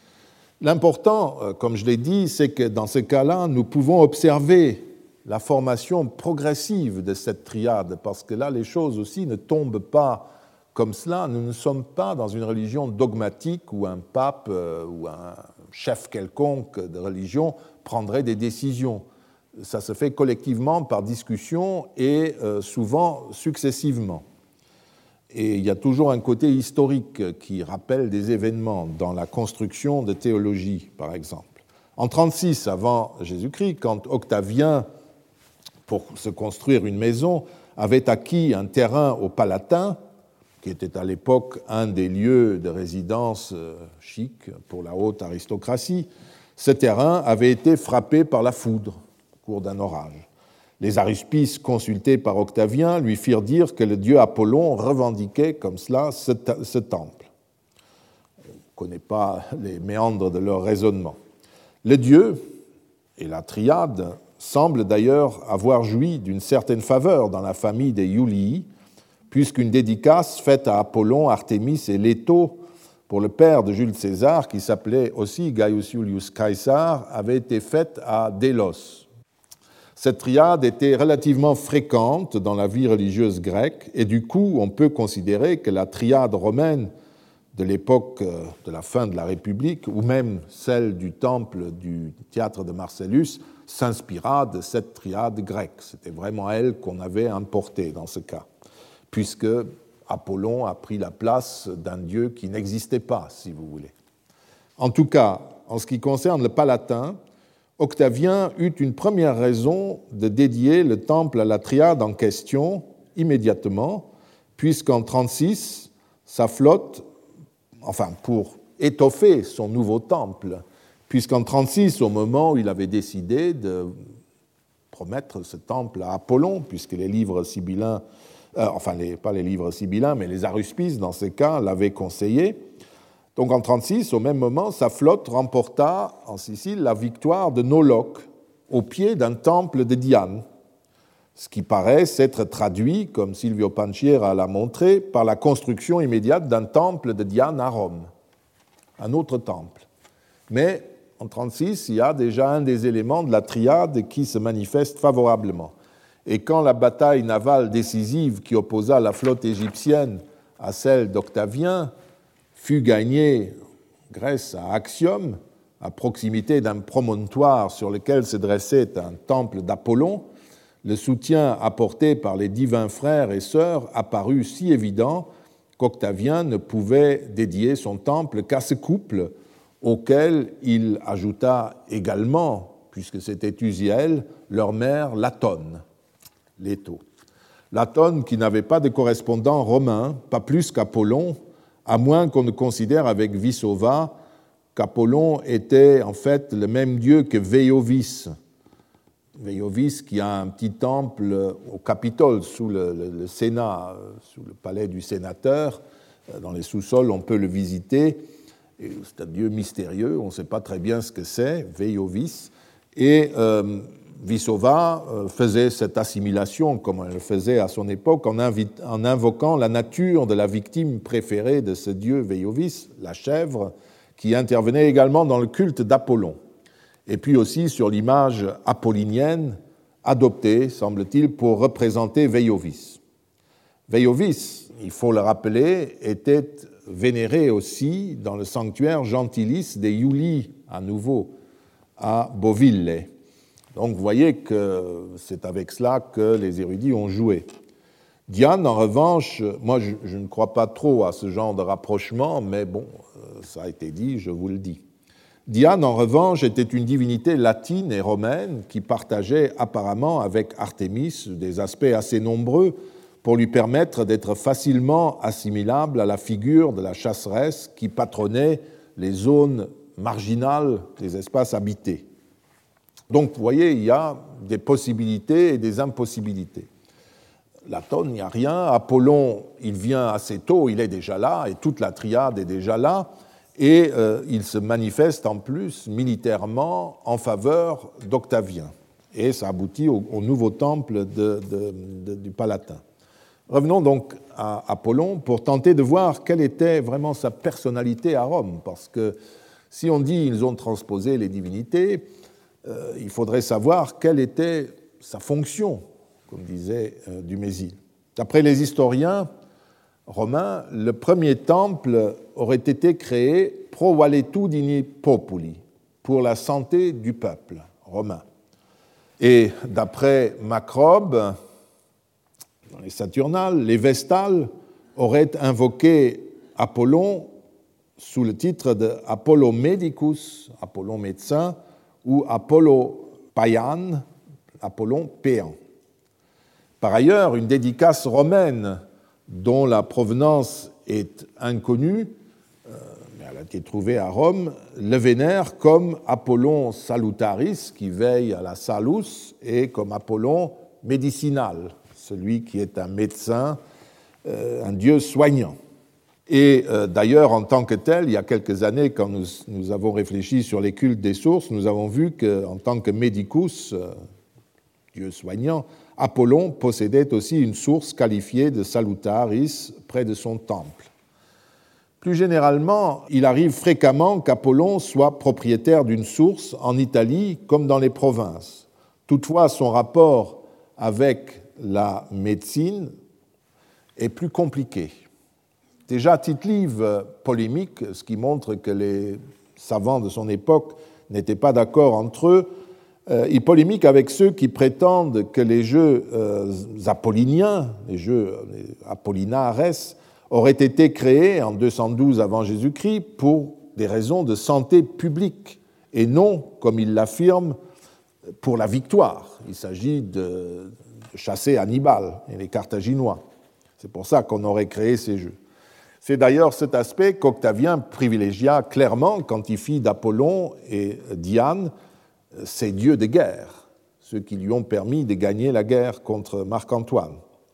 L'important, comme je l'ai dit, c'est que dans ce cas-là, nous pouvons observer la formation progressive de cette triade, parce que là, les choses aussi ne tombent pas comme cela. Nous ne sommes pas dans une religion dogmatique où un pape ou un chef quelconque de religion prendrait des décisions. Ça se fait collectivement par discussion et souvent successivement. Et il y a toujours un côté historique qui rappelle des événements dans la construction de théologie, par exemple. En trente-six avant Jésus-Christ, quand Octavien, pour se construire une maison, avait acquis un terrain au Palatin, qui était à l'époque un des lieux de résidence chic pour la haute aristocratie, ce terrain avait été frappé par la foudre au cours d'un orage. Les aruspices consultés par Octavien lui firent dire que le dieu Apollon revendiquait comme cela ce, ce temple. On ne connaît pas les méandres de leur raisonnement. Le dieu et la triade semblent d'ailleurs avoir joui d'une certaine faveur dans la famille des Iulii, puisqu'une dédicace faite à Apollon, Artémis et Leto pour le père de Jules César, qui s'appelait aussi Gaius Iulius Caesar, avait été faite à Délos. Cette triade était relativement fréquente dans la vie religieuse grecque, et du coup, on peut considérer que la triade romaine de l'époque de la fin de la République, ou même celle du temple du théâtre de Marcellus, s'inspira de cette triade grecque. C'était vraiment elle qu'on avait importée dans ce cas, puisque Apollon a pris la place d'un dieu qui n'existait pas, si vous voulez. En tout cas, en ce qui concerne le Palatin, Octavien eut une première raison de dédier le temple à la triade en question immédiatement, puisqu'en trente-six, sa flotte, enfin pour étoffer son nouveau temple, puisqu'en trente-six, au moment où il avait décidé de promettre ce temple à Apollon, puisque les livres sibyllins, euh, enfin les, pas les livres sibyllins, mais les aruspices dans ce cas l'avaient conseillé. Donc en trente-six, au même moment, sa flotte remporta en Sicile la victoire de Noloque au pied d'un temple de Diane, ce qui paraît s'être traduit, comme Silvio Panciera l'a montré, par la construction immédiate d'un temple de Diane à Rome, un autre temple. Mais en trente-six, il y a déjà un des éléments de la triade qui se manifeste favorablement. Et quand la bataille navale décisive qui opposa la flotte égyptienne à celle d'Octavien fut gagnée grâce à Actium, à proximité d'un promontoire sur lequel se dressait un temple d'Apollon, le soutien apporté par les divins frères et sœurs apparut si évident qu'Octavien ne pouvait dédier son temple qu'à ce couple, auquel il ajouta également, puisque c'était usuel, leur mère Latone, Leto. Latone qui n'avait pas de correspondant romain, pas plus qu'Apollon, à moins qu'on ne considère avec Vissova qu'Apollon était en fait le même dieu que Veiovis. Veiovis qui a un petit temple au Capitole, sous le, le, le Sénat, sous le palais du sénateur. Dans les sous-sols, on peut le visiter. Et c'est un dieu mystérieux, on ne sait pas très bien ce que c'est, Veiovis. Et euh, Vissova faisait cette assimilation, comme elle le faisait à son époque, en, invi- en invoquant la nature de la victime préférée de ce dieu Veiovis, la chèvre, qui intervenait également dans le culte d'Apollon. Et puis aussi sur l'image apollinienne adoptée, semble-t-il, pour représenter Veiovis. Veiovis, il faut le rappeler, était vénéré aussi dans le sanctuaire Gentilis des Iulii, à nouveau, à Boville. Donc vous voyez que c'est avec cela que les érudits ont joué. Diane, en revanche, moi je, je ne crois pas trop à ce genre de rapprochement, mais bon, ça a été dit, je vous le dis. Diane, en revanche, était une divinité latine et romaine qui partageait apparemment avec Artémis des aspects assez nombreux pour lui permettre d'être facilement assimilable à la figure de la chasseresse qui patronnait les zones marginal des espaces habités. Donc, vous voyez, il y a des possibilités et des impossibilités. Laton, il n'y a rien. Apollon, il vient assez tôt, il est déjà là, et toute la triade est déjà là, et euh, il se manifeste en plus militairement en faveur d'Octavien. Et ça aboutit au, au nouveau temple de, de, de, du Palatin. Revenons donc à Apollon pour tenter de voir quelle était vraiment sa personnalité à Rome, parce que si on dit qu'ils ont transposé les divinités, euh, il faudrait savoir quelle était sa fonction, comme disait euh, Dumézil. D'après les historiens romains, le premier temple aurait été créé pro valetudini populi, pour la santé du peuple romain. Et d'après Macrobe, dans les Saturnales, les Vestales auraient invoqué Apollon sous le titre de Apollo Medicus, Apollon médecin, ou Apollo Paian, Apollon péant. Par ailleurs, une dédicace romaine dont la provenance est inconnue, euh, mais elle a été trouvée à Rome, le vénère comme Apollon salutaris, qui veille à la salus, et comme Apollon médicinal, celui qui est un médecin, euh, un dieu soignant. Et euh, d'ailleurs, en tant que tel, il y a quelques années, quand nous, nous avons réfléchi sur les cultes des sources, nous avons vu qu'en tant que medicus, euh, dieu soignant, Apollon possédait aussi une source qualifiée de salutaris près de son temple. Plus généralement, il arrive fréquemment qu'Apollon soit propriétaire d'une source en Italie comme dans les provinces. Toutefois, son rapport avec la médecine est plus compliqué. Déjà, Tite-Live polémique, ce qui montre que les savants de son époque n'étaient pas d'accord entre eux. Euh, il polémique avec ceux qui prétendent que les jeux euh, apolliniens, les jeux apollinares, auraient été créés en deux cent douze avant Jésus-Christ pour des raisons de santé publique et non, comme il l'affirme, pour la victoire. Il s'agit de chasser Hannibal et les Carthaginois. C'est pour ça qu'on aurait créé ces jeux. C'est d'ailleurs cet aspect qu'Octavien privilégia clairement quand il fit d'Apollon et Diane ses dieux de guerre, ceux qui lui ont permis de gagner la guerre contre Marc-Antoine.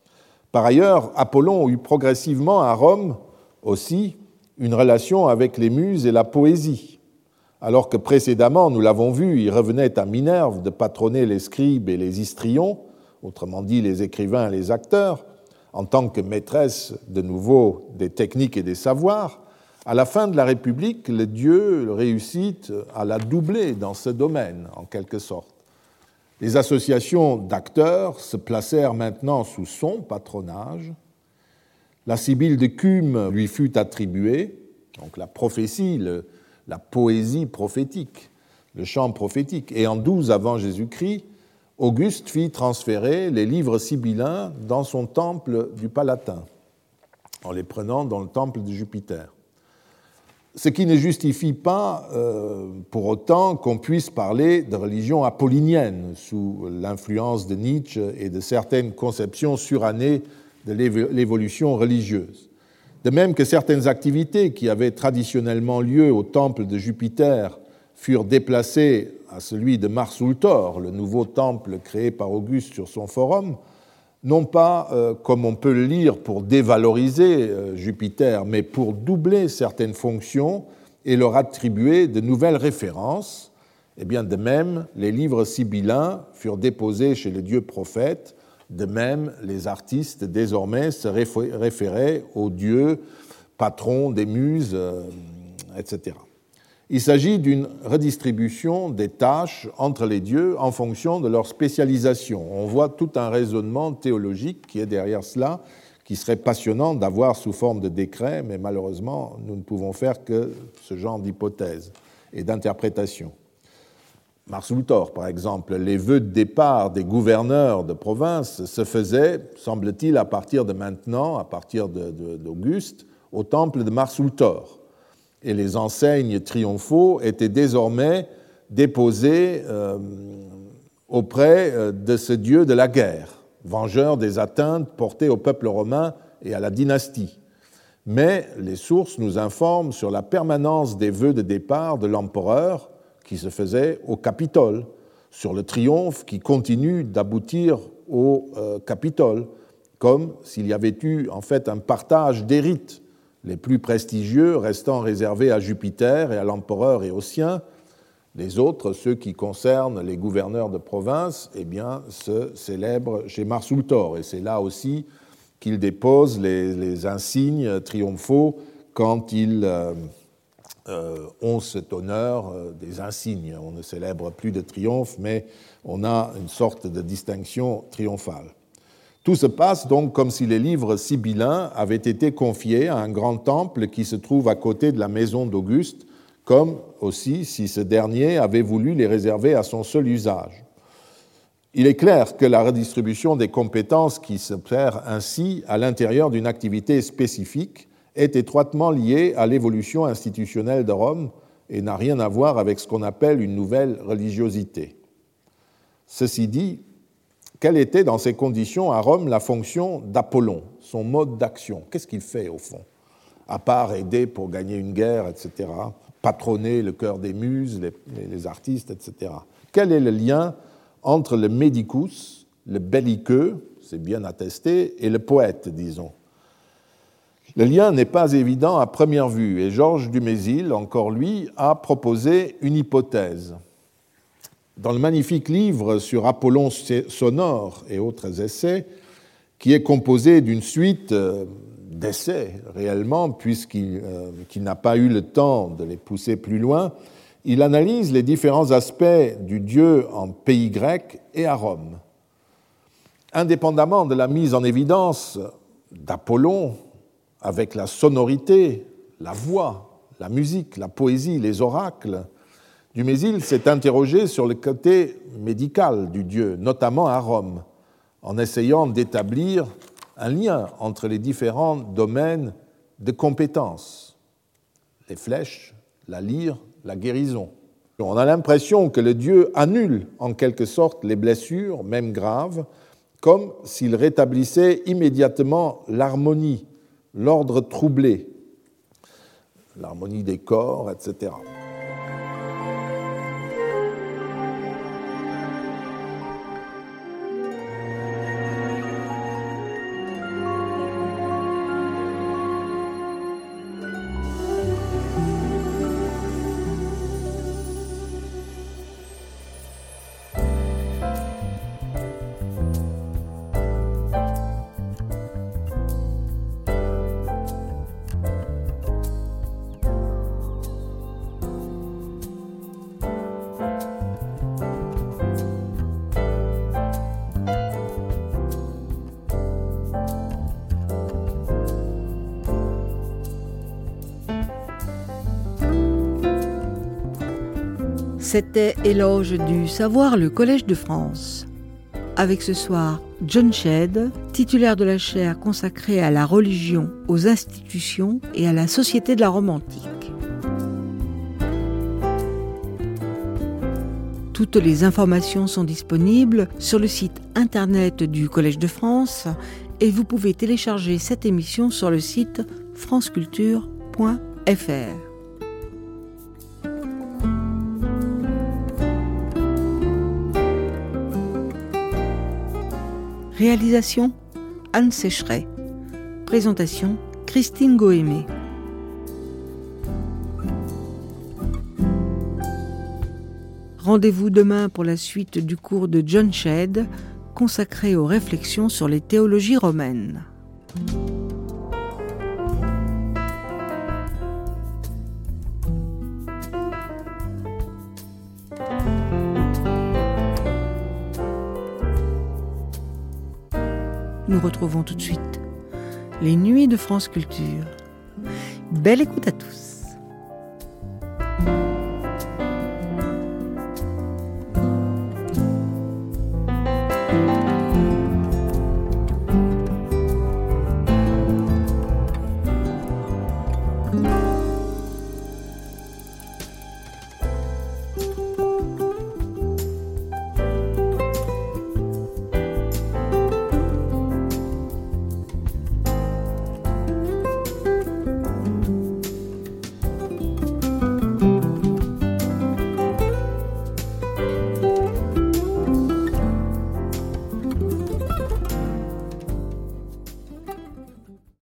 Par ailleurs, Apollon eut progressivement à Rome aussi une relation avec les muses et la poésie, alors que précédemment, nous l'avons vu, il revenait à Minerve de patronner les scribes et les histrions, autrement dit les écrivains et les acteurs, en tant que maîtresse de nouveau des techniques et des savoirs. À la fin de la République, le dieu réussit à la doubler dans ce domaine, en quelque sorte. Les associations d'acteurs se placèrent maintenant sous son patronage. La Sibylle de Cumes lui fut attribuée, donc la prophétie, le, la poésie prophétique, le chant prophétique. Et en douze avant Jésus-Christ, Auguste fit transférer les livres sibyllins dans son temple du Palatin, en les prenant dans le temple de Jupiter. Ce qui ne justifie pas euh, pour autant qu'on puisse parler de religion apollinienne sous l'influence de Nietzsche et de certaines conceptions surannées de l'évolution religieuse. De même que certaines activités qui avaient traditionnellement lieu au temple de Jupiter furent déplacées à celui de Mars Ultor, le nouveau temple créé par Auguste sur son forum, non pas, euh, comme on peut le lire, pour dévaloriser euh, Jupiter, mais pour doubler certaines fonctions et leur attribuer de nouvelles références. Et bien de même, les livres sibyllins furent déposés chez les dieux prophètes, de même, les artistes désormais se référaient aux dieux patrons des muses, euh, et cetera. Il s'agit d'une redistribution des tâches entre les dieux en fonction de leur spécialisation. On voit tout un raisonnement théologique qui est derrière cela, qui serait passionnant d'avoir sous forme de décret, mais malheureusement, nous ne pouvons faire que ce genre d'hypothèse et d'interprétation. Mars Ultor, par exemple, les vœux de départ des gouverneurs de province se faisaient, semble-t-il, à partir de maintenant, à partir de, de, d'Auguste, au temple de Mars Ultor. Et les enseignes triomphaux étaient désormais déposées euh, auprès de ce dieu de la guerre, vengeur des atteintes portées au peuple romain et à la dynastie. mais les sources nous informent sur la permanence des vœux de départ de l'empereur qui se faisait au Capitole, sur le triomphe qui continue d'aboutir au euh, Capitole, comme s'il y avait eu en fait un partage des rites, les plus prestigieux restant réservés à Jupiter et à l'empereur et aux siens. Les autres, ceux qui concernent les gouverneurs de province, eh bien, se célèbrent chez Marsultor. Et c'est là aussi qu'ils déposent les, les insignes triomphaux quand ils euh, euh, ont cet honneur euh, des insignes. On ne célèbre plus de triomphe, mais on a une sorte de distinction triomphale. Tout se passe donc comme si les livres sibyllins avaient été confiés à un grand temple qui se trouve à côté de la maison d'Auguste, comme aussi si ce dernier avait voulu les réserver à son seul usage. Il est clair que la redistribution des compétences qui s'opère ainsi à l'intérieur d'une activité spécifique est étroitement liée à l'évolution institutionnelle de Rome et n'a rien à voir avec ce qu'on appelle une nouvelle religiosité. Ceci dit, quelle était dans ces conditions à Rome la fonction d'Apollon, son mode d'action? Qu'est-ce qu'il fait au fond? À part aider pour gagner une guerre, et cetera, patronner le cœur des muses, les, les artistes, et cetera. Quel est le lien entre le médicus, le belliqueux, c'est bien attesté, et le poète, disons? Le lien n'est pas évident à première vue, et Georges Dumézil, encore lui, a proposé une hypothèse. Dans le magnifique livre sur Apollon sonore et autres essais, qui est composé d'une suite d'essais réellement, puisqu'il euh, qu'il n'a pas eu le temps de les pousser plus loin, il analyse les différents aspects du dieu en pays grec et à Rome. Indépendamment de la mise en évidence d'Apollon, avec la sonorité, la voix, la musique, la poésie, les oracles, Dumézil s'est interrogé sur le côté médical du dieu, notamment à Rome, en essayant d'établir un lien entre les différents domaines de compétences, les flèches, la lyre, la guérison. On a l'impression que le dieu annule en quelque sorte les blessures, même graves, comme s'il rétablissait immédiatement l'harmonie, l'ordre troublé, l'harmonie des corps, et cetera. C'était Éloge du savoir, le Collège de France. Avec ce soir, John Shedd, titulaire de la chaire consacrée à la religion, aux institutions et à la société de la Rome antique. Toutes les informations sont disponibles sur le site internet du Collège de France et vous pouvez télécharger cette émission sur le site franceculture point f r. Réalisation Anne Sécheret. Présentation Christine Goémé. Rendez-vous demain pour la suite du cours de John Shedd consacré aux réflexions sur les théologies romaines. Nous retrouvons tout de suite les Nuits de France Culture. Belle écoute à tous.